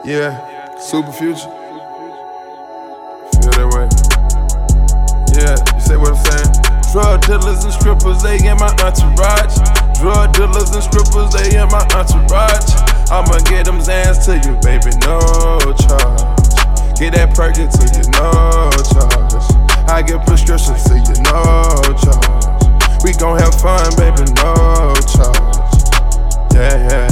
Yeah, super future. Feel that way. Yeah, you say what I'm saying? Drug dealers and strippers, they in my entourage. Drug dealers and strippers, they in my entourage. I'ma get them Zans to you, baby, no charge. Get that Perkin to you, no charge. I get prescriptions to you, no charge. We gon' have fun, baby, no charge. Yeah.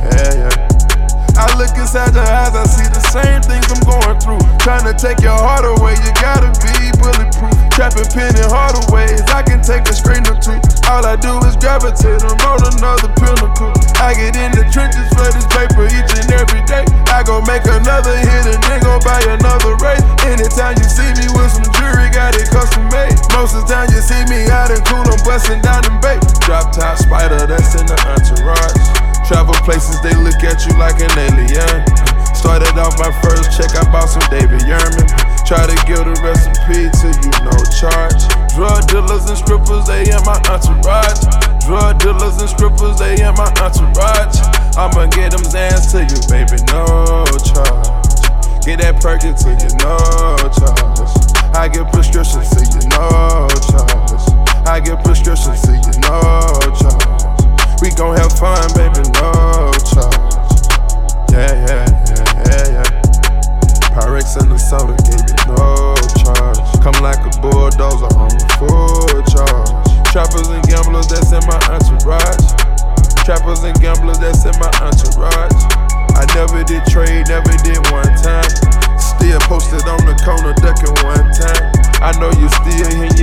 I look inside your eyes, I see the same things I'm going through. Tryna take your heart away, you gotta be bulletproof. Trapping penny harder ways, I can take a straight or two. All I do is gravitate, I'm on another pinnacle. I get in the trenches for this paper each and every day. I gon' make another hit and then gon' buy another race. Anytime you see me with some jewelry, got it custom made. Most of the time you see me out and cool, I'm busting down them bait. Drop top spider, that's in the entourage. Travel places, they look at you like an alien. Started off my first check, I bought some David Yurman. Try to give the recipe to you, no charge. Drug dealers and strippers, they in my entourage. Drug dealers and strippers, they in my entourage. I'ma get them Zans to you, baby, no charge. Get that Perkin to you, no charge. I get prescriptions to you, no charge. I get prescriptions to you, no charge. We gon' have fun, baby, no charge. Yeah. Pyrex and the soda gave you no charge. Come like a bulldozer on full charge. Trappers and gamblers, that's in my entourage. Trappers and gamblers, that's in my entourage. I never did trade, never did one time. Still posted on the corner, ducking one time. I know you still hear